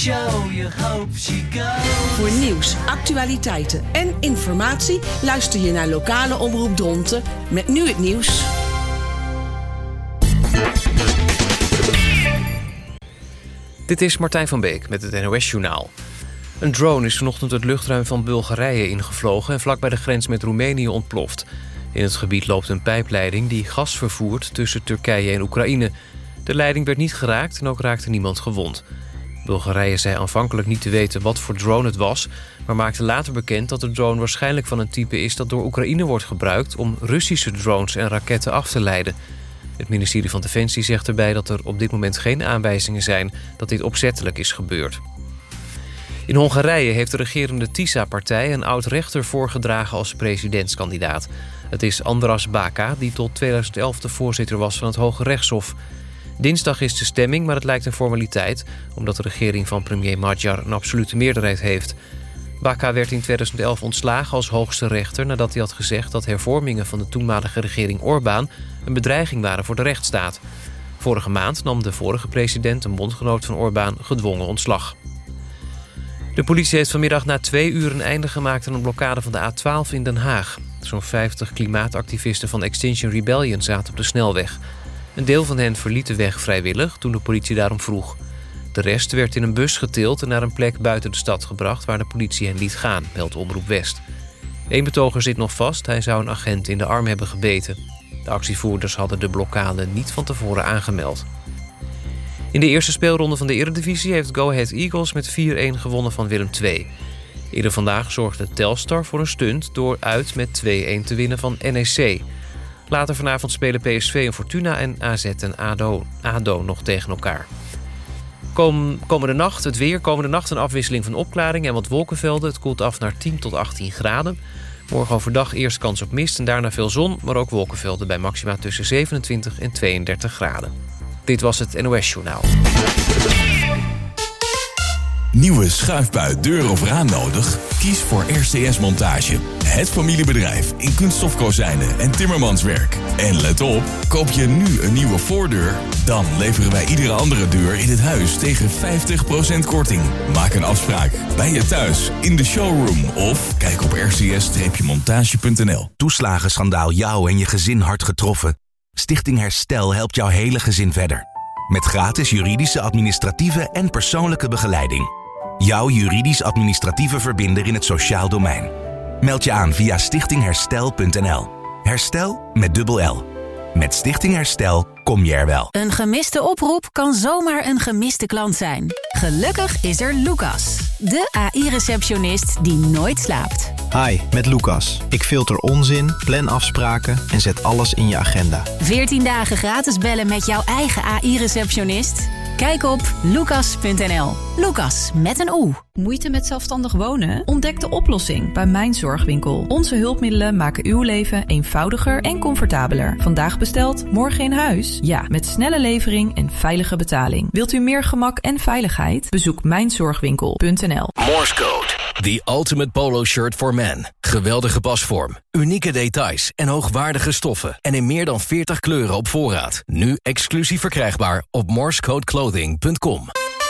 show you hope she goes. Voor nieuws, actualiteiten en informatie luister je naar lokale omroep Dronten met nu het nieuws. Dit is Martijn van Beek met het NOS-journaal. Een drone is vanochtend het luchtruim van Bulgarije ingevlogen en vlak bij de grens met Roemenië ontploft. In het gebied loopt een pijpleiding die gas vervoert tussen Turkije en Oekraïne. De leiding werd niet geraakt en ook raakte niemand gewond. Bulgarije zei aanvankelijk niet te weten wat voor drone het was, maar maakte later bekend dat de drone waarschijnlijk van een type is dat door Oekraïne wordt gebruikt om Russische drones en raketten af te leiden. Het ministerie van Defensie zegt erbij dat er op dit moment geen aanwijzingen zijn dat dit opzettelijk is gebeurd. In Hongarije heeft de regerende TISA-partij een oud-rechter voorgedragen als presidentskandidaat. Het is Andras Baka, die tot 2011 de voorzitter was van het Hoge Rechtshof. Dinsdag is de stemming, maar het lijkt een formaliteit, omdat de regering van premier Magyar een absolute meerderheid heeft. Baka werd in 2011 ontslagen als hoogste rechter nadat hij had gezegd dat hervormingen van de toenmalige regering Orbán een bedreiging waren voor de rechtsstaat. Vorige maand nam de vorige president, een bondgenoot van Orbán, gedwongen ontslag. De politie heeft vanmiddag na 2 uur een einde gemaakt aan een blokkade van de A12 in Den Haag. Zo'n 50 klimaatactivisten van Extinction Rebellion zaten op de snelweg. Een deel van hen verliet de weg vrijwillig toen de politie daarom vroeg. De rest werd in een bus getild en naar een plek buiten de stad gebracht waar de politie hen liet gaan, meldt Omroep West. 1 betoger zit nog vast, hij zou een agent in de arm hebben gebeten. De actievoerders hadden de blokkade niet van tevoren aangemeld. In de eerste speelronde van de Eredivisie heeft Go Ahead Eagles met 4-1 gewonnen van Willem II. Eerder vandaag zorgde Telstar voor een stunt door uit met 2-1 te winnen van NEC. Later vanavond spelen PSV en Fortuna en AZ en ADO nog tegen elkaar. Komende nacht het weer. Komende nacht een afwisseling van opklaring en wat wolkenvelden. Het koelt af naar 10 tot 18 graden. Morgen overdag eerst kans op mist en daarna veel zon, maar ook wolkenvelden bij maxima tussen 27 en 32 graden. Dit was het NOS-journaal. Nieuwe schuifbui, deur of raam nodig? Kies voor RCS Montage. Het familiebedrijf in kunststofkozijnen en timmermanswerk. En let op, koop je nu een nieuwe voordeur, dan leveren wij iedere andere deur in het huis tegen 50% korting. Maak een afspraak bij je thuis, in de showroom of kijk op rcs-montage.nl. Toeslagenschandaal jou en je gezin hard getroffen? Stichting Herstel helpt jouw hele gezin verder. Met gratis juridische, administratieve en persoonlijke begeleiding. Jouw juridisch-administratieve verbinder in het sociaal domein. Meld je aan via stichtingherstel.nl. Herstel met dubbel L. Met Stichting Herstel kom je er wel. Een gemiste oproep kan zomaar een gemiste klant zijn. Gelukkig is er Lucas, de AI-receptionist die nooit slaapt. Hi, met Lucas. Ik filter onzin, plan afspraken en zet alles in je agenda. 14 dagen gratis bellen met jouw eigen AI-receptionist? Kijk op lucas.nl. Lucas met een O. Moeite met zelfstandig wonen? Ontdek de oplossing bij Mijn Zorgwinkel. Onze hulpmiddelen maken uw leven eenvoudiger en comfortabeler. Vandaag besteld, morgen in huis? Ja, met snelle levering en veilige betaling. Wilt u meer gemak en veiligheid? Bezoek mijnzorgwinkel.nl. Morse Code, the ultimate polo shirt for men. Geweldige pasvorm, unieke details en hoogwaardige stoffen. En in meer dan 40 kleuren op voorraad. Nu exclusief verkrijgbaar op morsecodeclothing.com.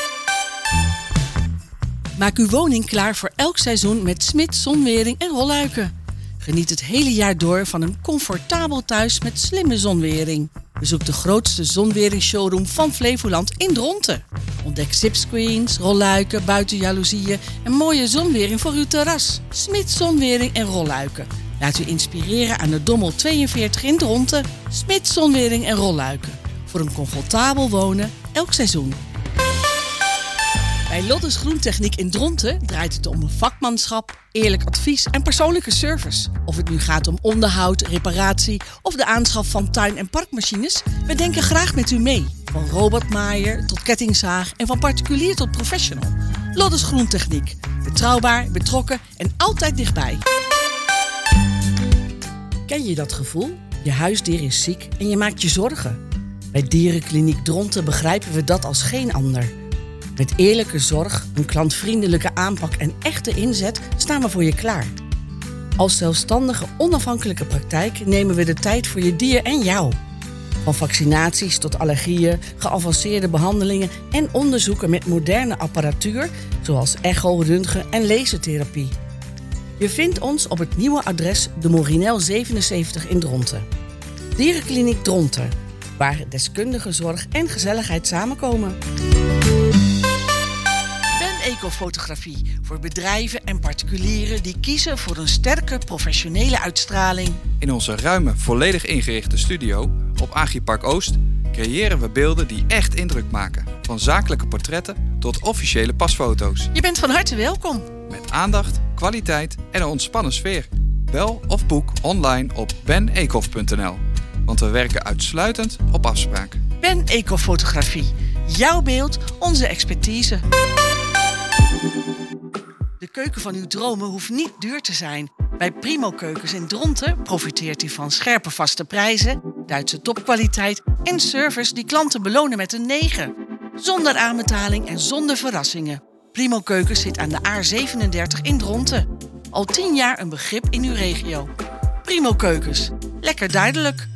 Maak uw woning klaar voor elk seizoen met Smit Zonwering en Rolluiken. Geniet het hele jaar door van een comfortabel thuis met slimme zonwering. Bezoek de grootste zonweringsshowroom van Flevoland in Dronten. Ontdek zipscreens, rolluiken, buitenjaloezieën en mooie zonwering voor uw terras. Smit Zonwering en Rolluiken. Laat u inspireren aan de Dommel 42 in Dronten. Smit Zonwering en Rolluiken. Voor een comfortabel wonen elk seizoen. Bij Lottes Groentechniek in Dronten draait het om vakmanschap, eerlijk advies en persoonlijke service. Of het nu gaat om onderhoud, reparatie of de aanschaf van tuin- en parkmachines, we denken graag met u mee. Van robotmaaier tot kettingzaag en van particulier tot professional. Lottes Groentechniek. Betrouwbaar, betrokken en altijd dichtbij. Ken je dat gevoel? Je huisdier is ziek en je maakt je zorgen. Bij Dierenkliniek Dronten begrijpen we dat als geen ander. Met eerlijke zorg, een klantvriendelijke aanpak en echte inzet staan we voor je klaar. Als zelfstandige, onafhankelijke praktijk nemen we de tijd voor je dier en jou. Van vaccinaties tot allergieën, geavanceerde behandelingen en onderzoeken met moderne apparatuur, zoals echo, röntgen en lasertherapie. Je vindt ons op het nieuwe adres de Morinel 77 in Dronten. Dierenkliniek Dronten, waar deskundige zorg en gezelligheid samenkomen. Ben Ecofotografie voor bedrijven en particulieren die kiezen voor een sterke professionele uitstraling. In onze ruime, volledig ingerichte studio op Agripark Oost creëren we beelden die echt indruk maken. Van zakelijke portretten tot officiële pasfoto's. Je bent van harte welkom. Met aandacht, kwaliteit en een ontspannen sfeer. Bel of boek online op benecof.nl. Want we werken uitsluitend op afspraak. Ben Ecofotografie. Jouw beeld, onze expertise. De keuken van uw dromen hoeft niet duur te zijn. Bij Primo Keukens in Dronten profiteert u van scherpe vaste prijzen, Duitse topkwaliteit en service die klanten belonen met een 9. Zonder aanbetaling en zonder verrassingen. Primo Keukens zit aan de A37 in Dronten. Al 10 jaar een begrip in uw regio. Primo Keukens. Lekker duidelijk.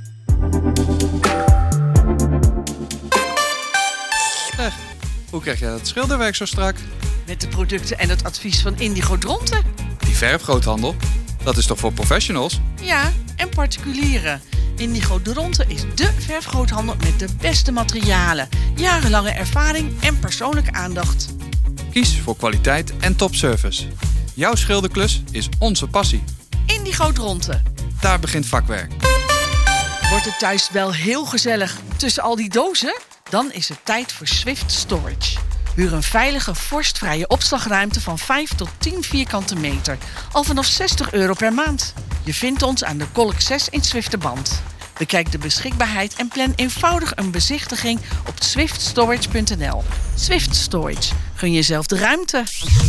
Hoe krijg jij dat schilderwerk zo strak? Met de producten en het advies van Indigo Dronten. Die verfgroothandel, dat is toch voor professionals? Ja, en particulieren. Indigo Dronten is dé verfgroothandel met de beste materialen, jarenlange ervaring en persoonlijke aandacht. Kies voor kwaliteit en topservice. Jouw schilderklus is onze passie. Indigo Dronten. Daar begint vakwerk. Wordt het thuis wel heel gezellig tussen al die dozen? Dan is het tijd voor Swift Storage. Huur een veilige, vorstvrije opslagruimte van 5 tot 10 vierkante meter. Al vanaf €60 per maand. Je vindt ons aan de Kolk 6 in Zwifterband. Bekijk de beschikbaarheid en plan eenvoudig een bezichtiging op swiftstorage.nl. Swift Storage. Gun jezelf de ruimte.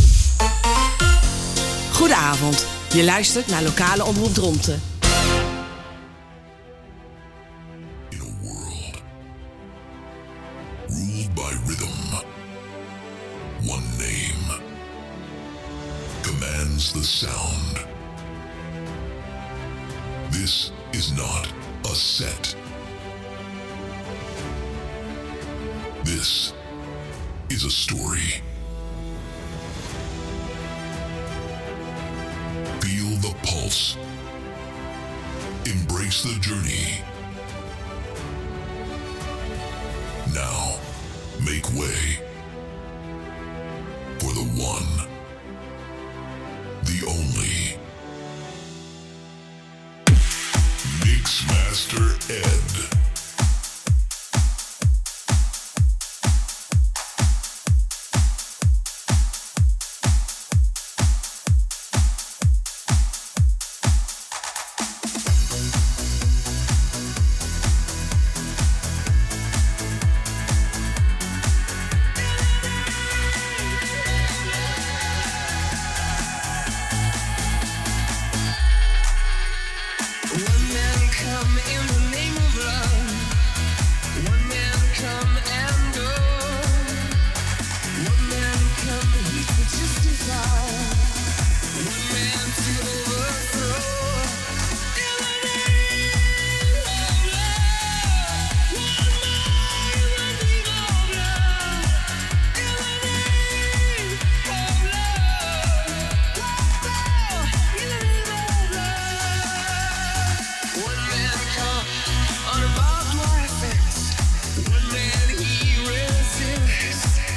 Goedenavond. Je luistert naar Lokale Omroep Dronten. Ruled by rhythm, one name commands the sound. This is not a set. This is a story. Feel the pulse. Embrace the journey. Now, make way for the one, the only, Mixmaster Ed.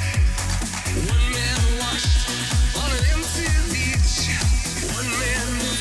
One man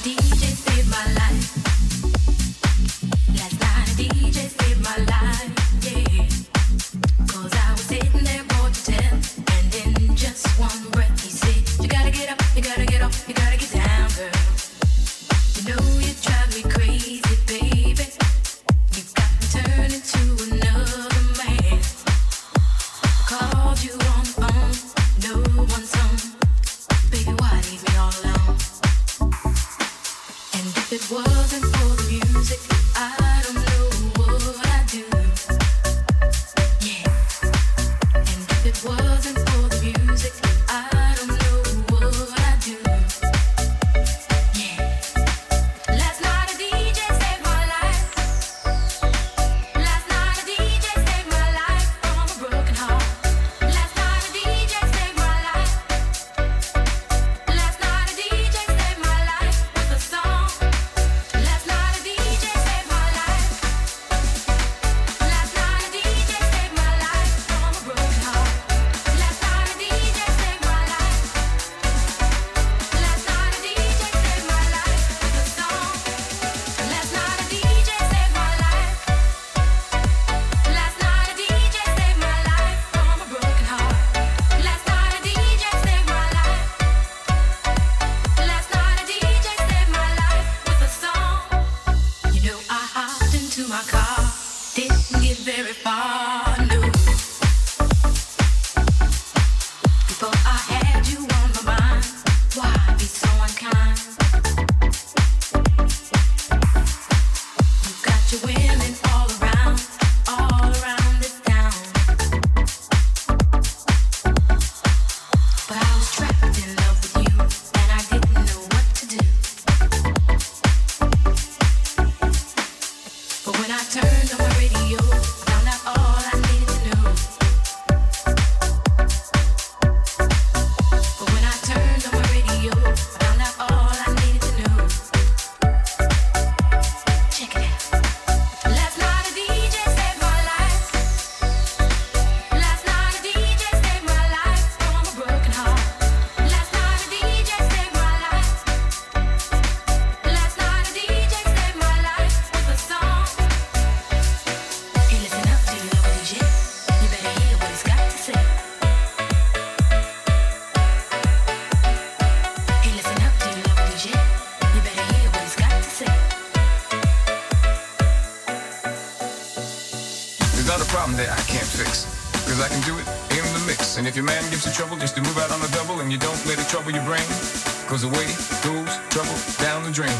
And if your man gives you trouble, just to move out on a double and you don't let it trouble your brain. Cause away goes trouble down the drain.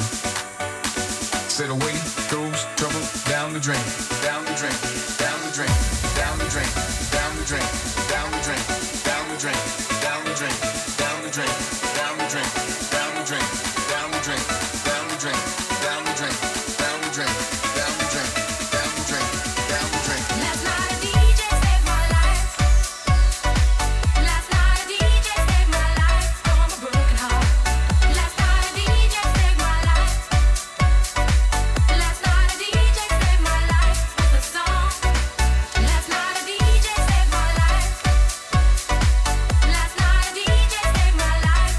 Said away goes trouble down the drain. Down the drain, down the drain, down the drain, down the drain, down the drain, down the drain, down the drain, down the drain, down the drain, down the drain, down the drain, down the drain, down the drain, down the drain, down the drain, down the drain, down the drain. Last night a DJ saved my life. Last night a DJ saved my life from a broken heart. Last night a DJ saved my life. Last night a DJ saved my life with a song. Last night a DJ saved my life. Last night a DJ saved my life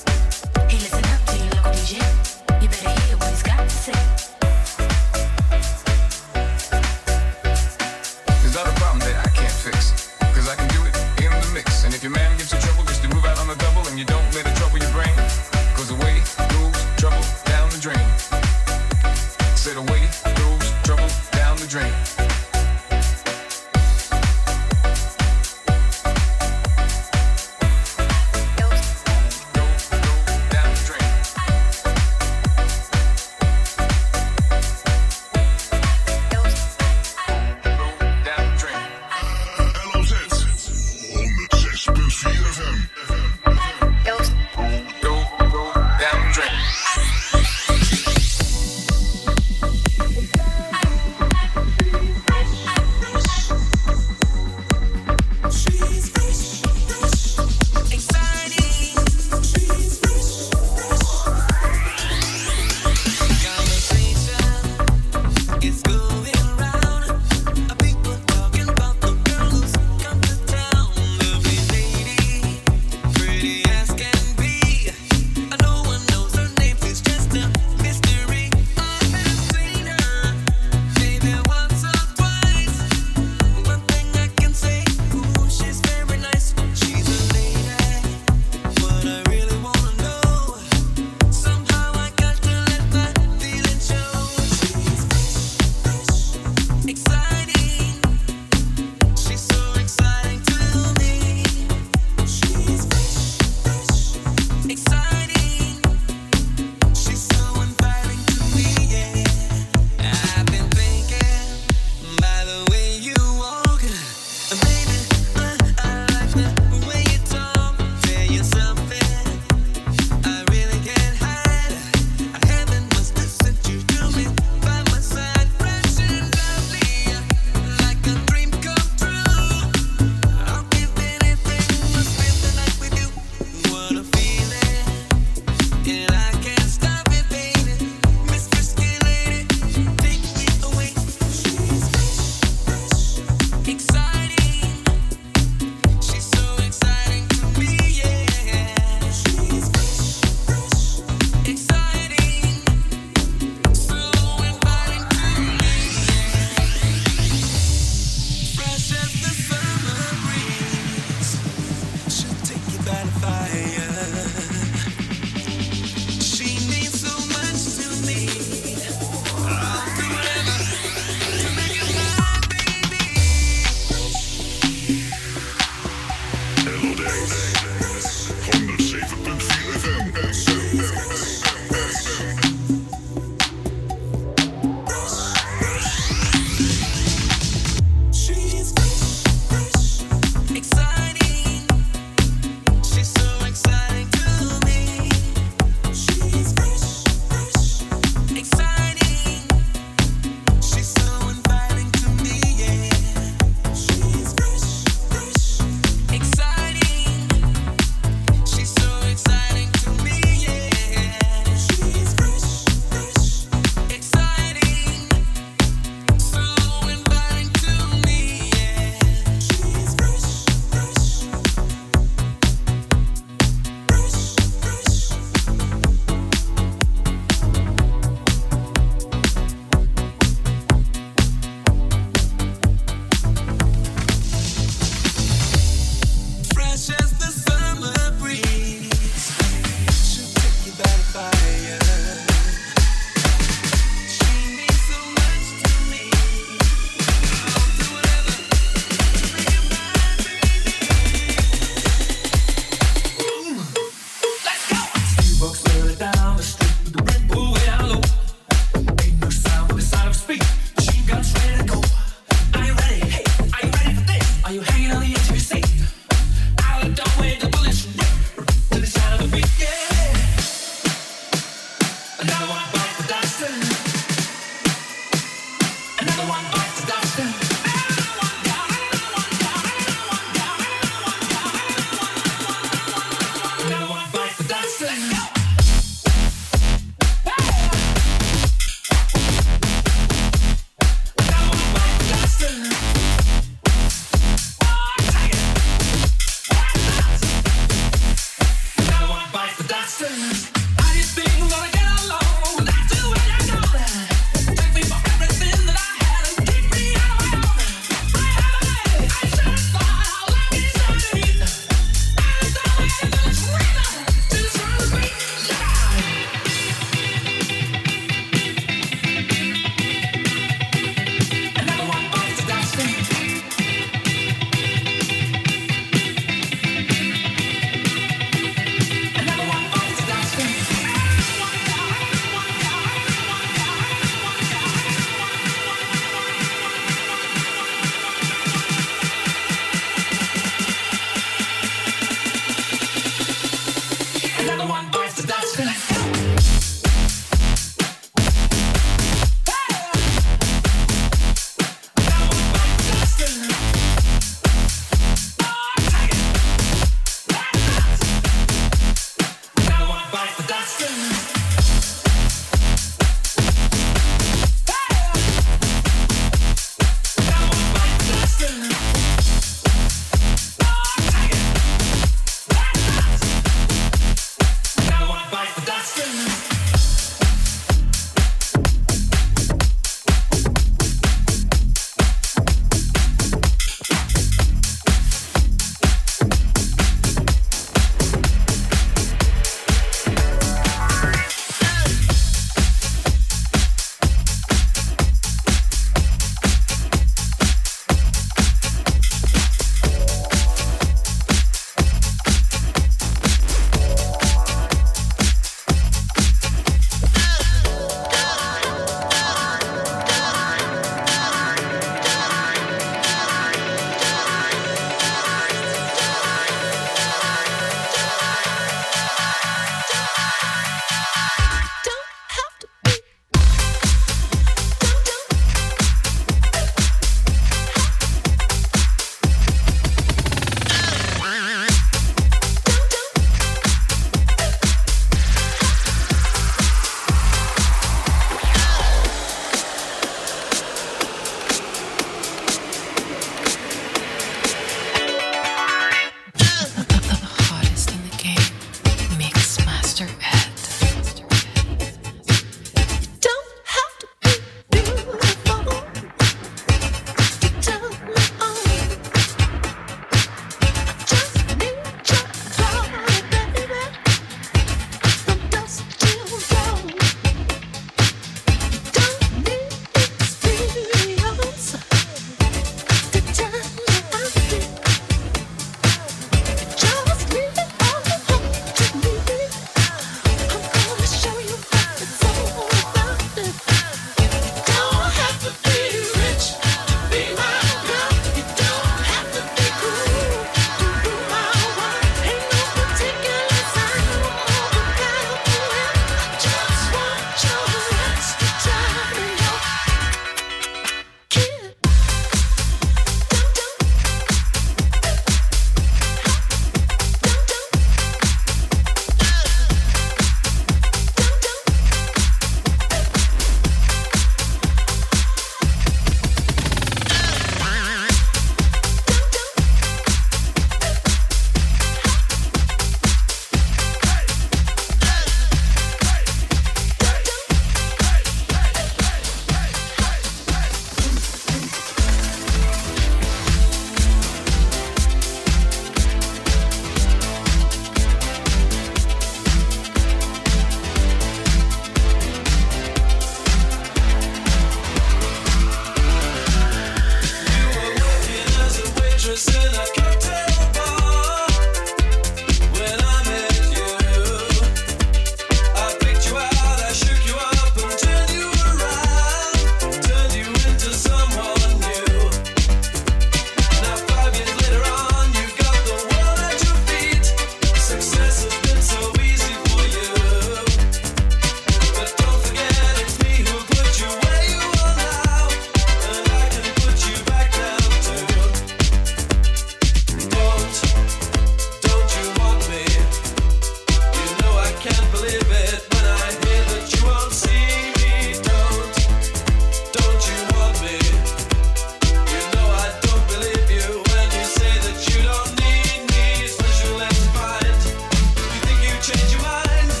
Change your mind.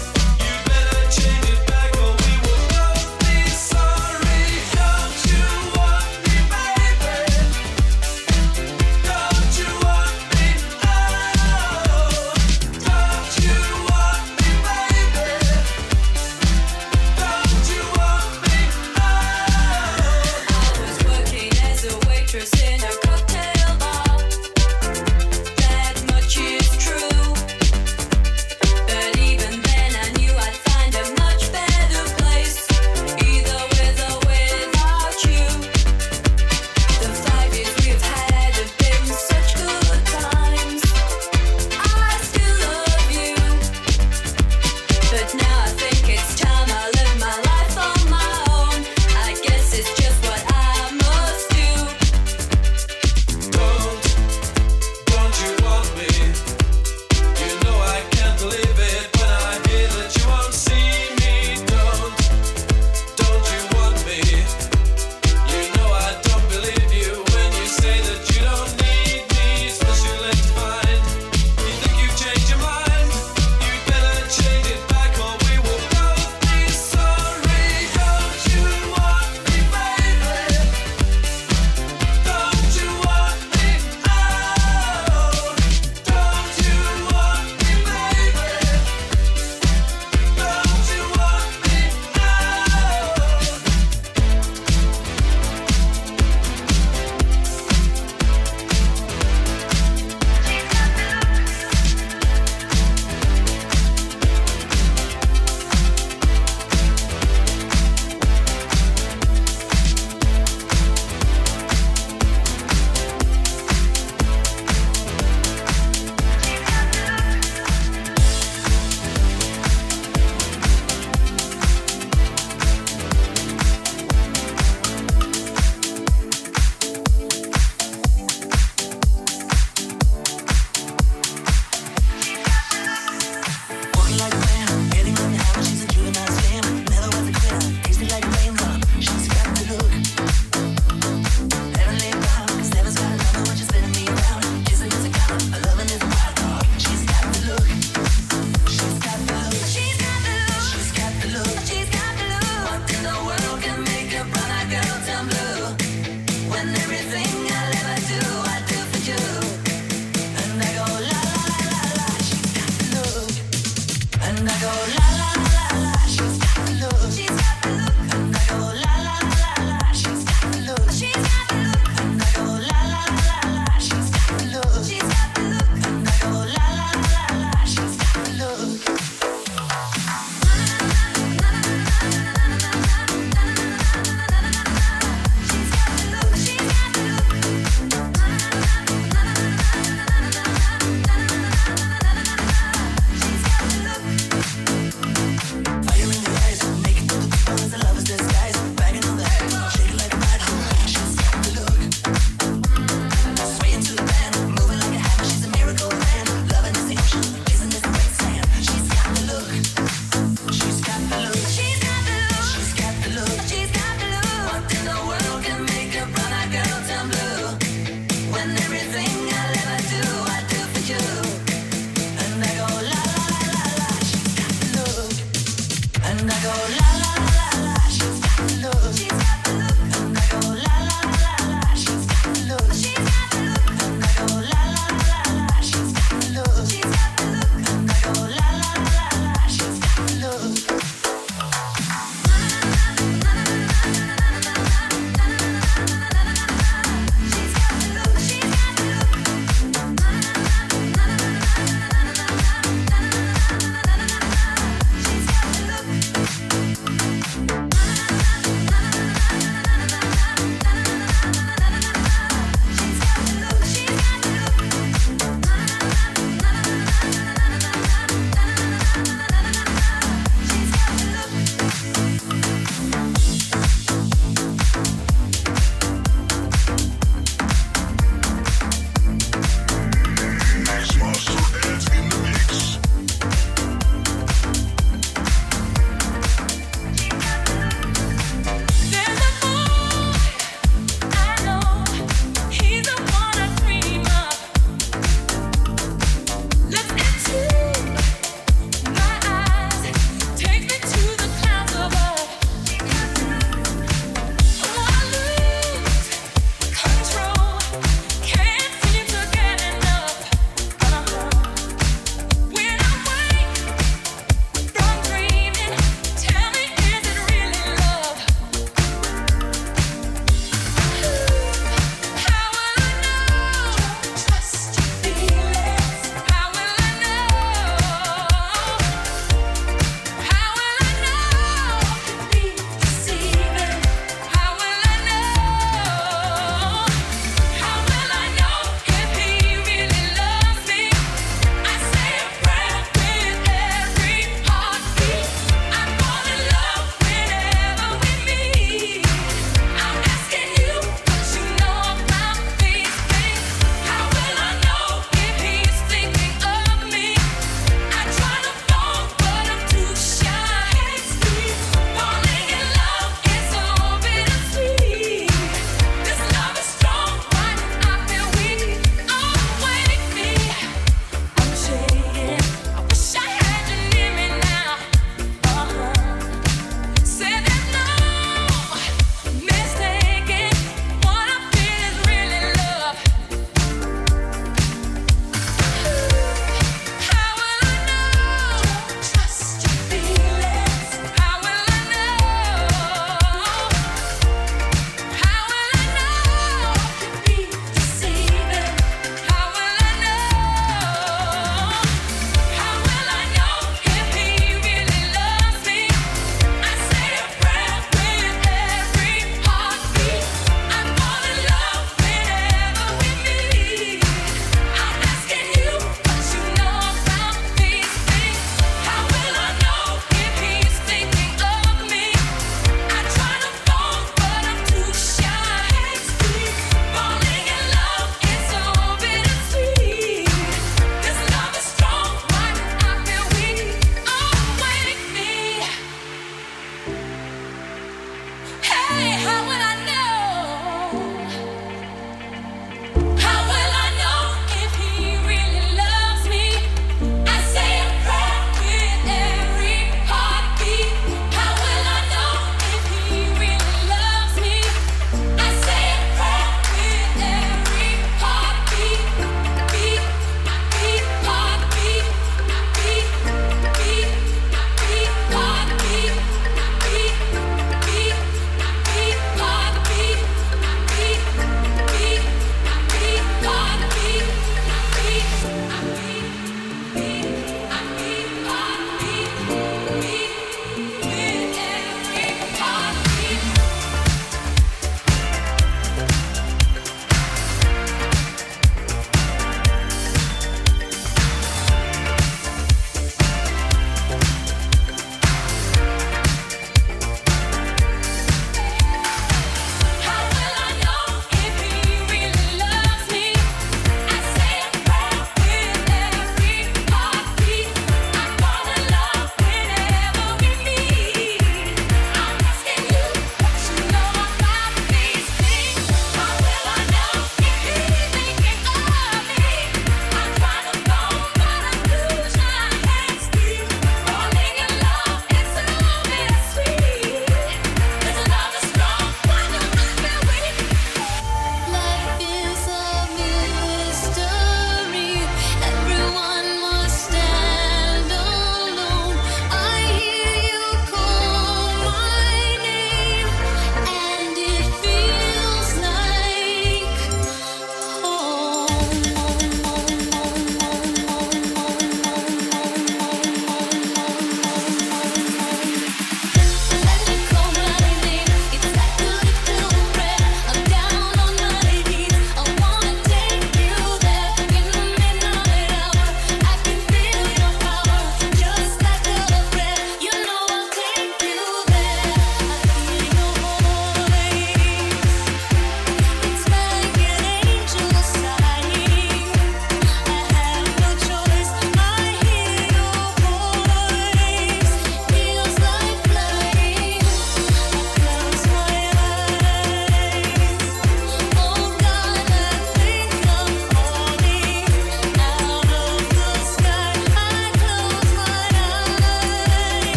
and I go la la la la. She's got the look. She's got the look, and I go la la la la. She's got the look. She's got the look, and I go la la la la. She's got the look. She's got the look, and I go la la la la. She's got the look.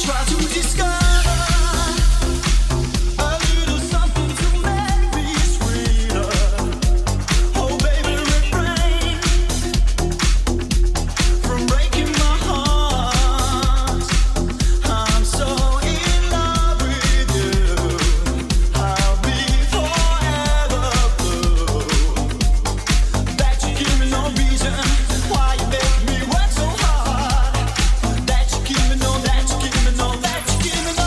That you give me no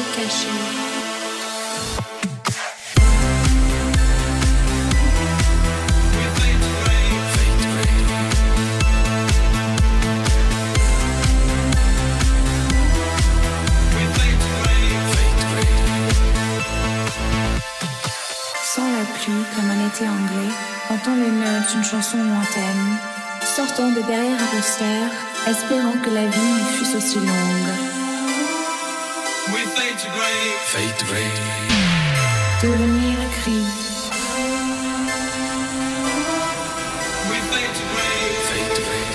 caché. Sans la pluie, comme un été anglais, entend les notes d'une chanson lointaine, sortant de derrière un poster, espérant que la vie lui fût aussi longue. We fade to gray. Fade to gray. Devenir écrit. We fade to gray. Fade to gray.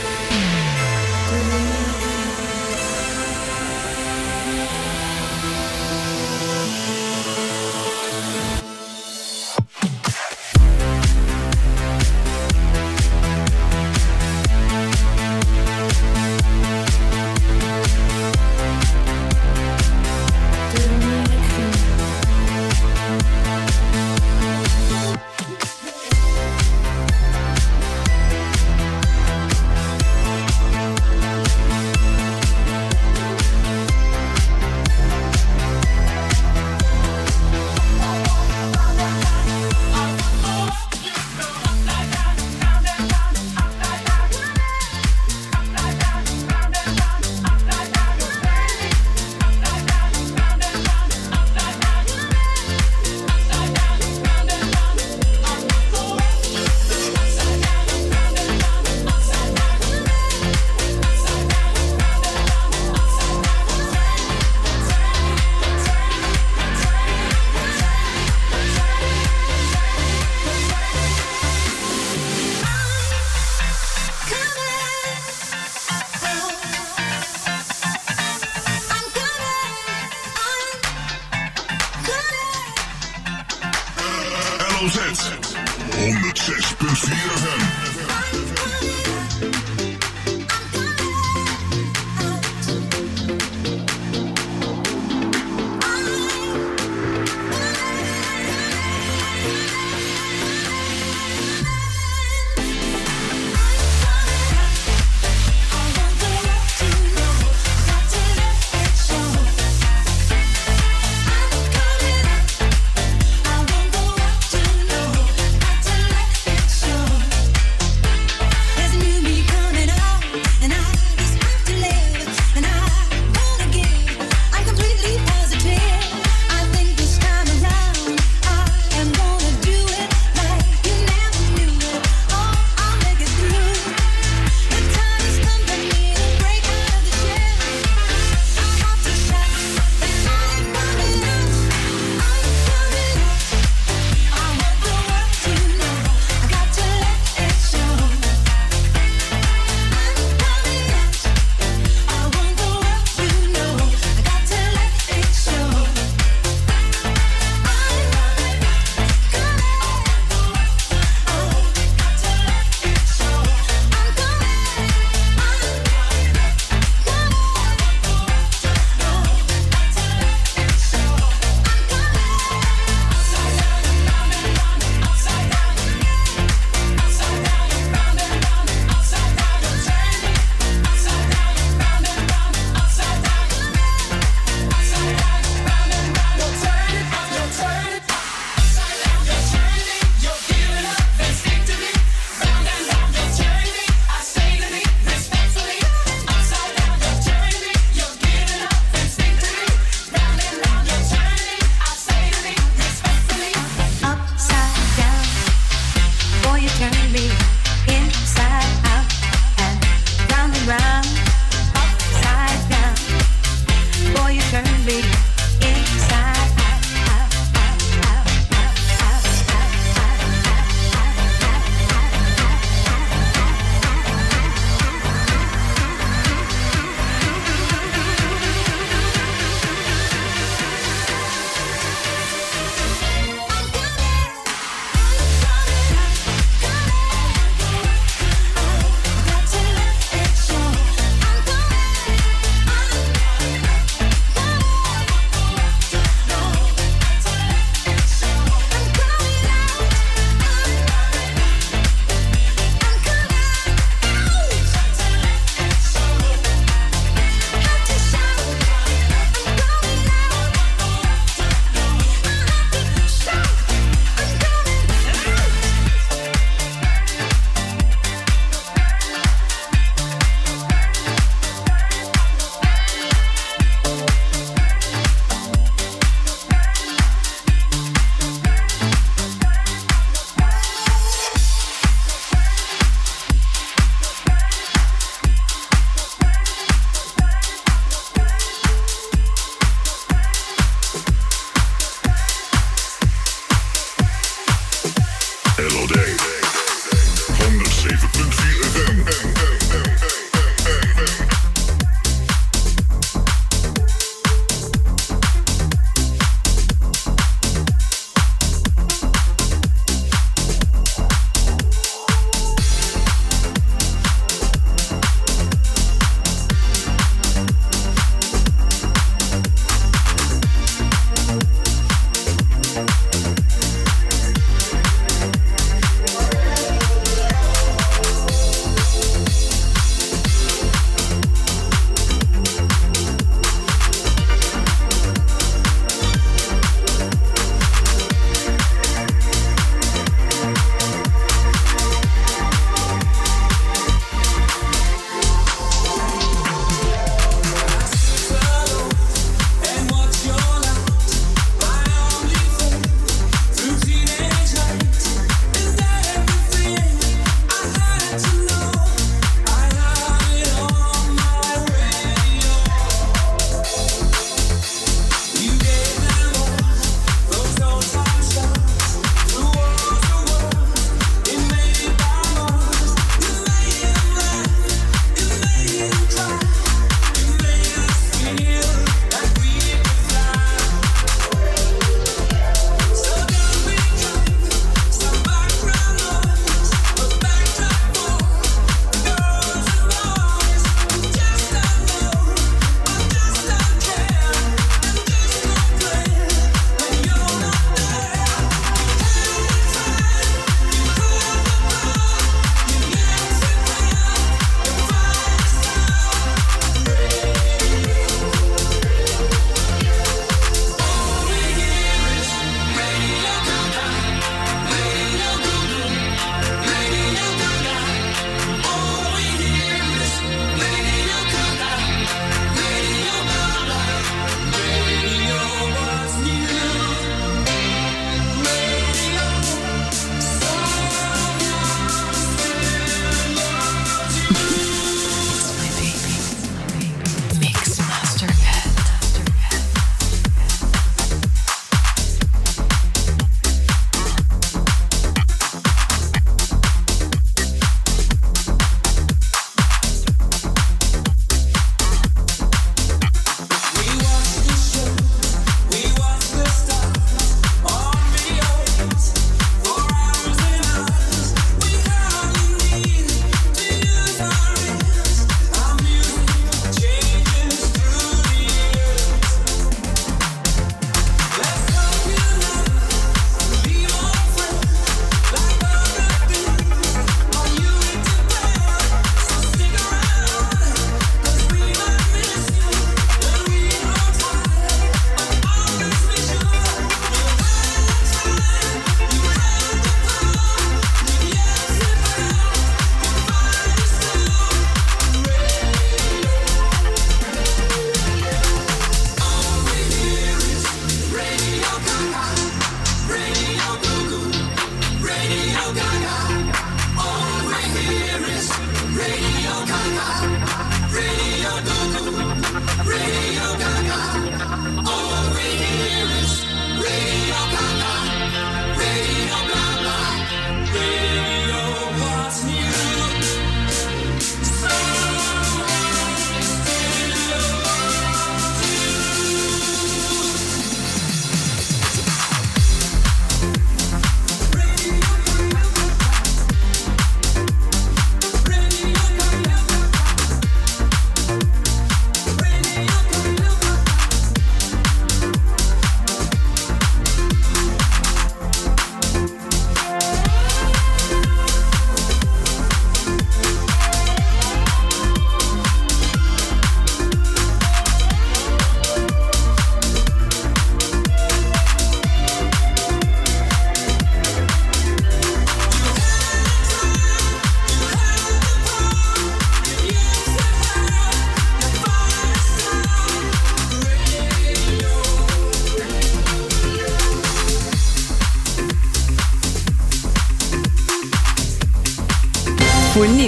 Devenir écrit.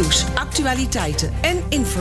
Nieuws, actualiteiten en informatie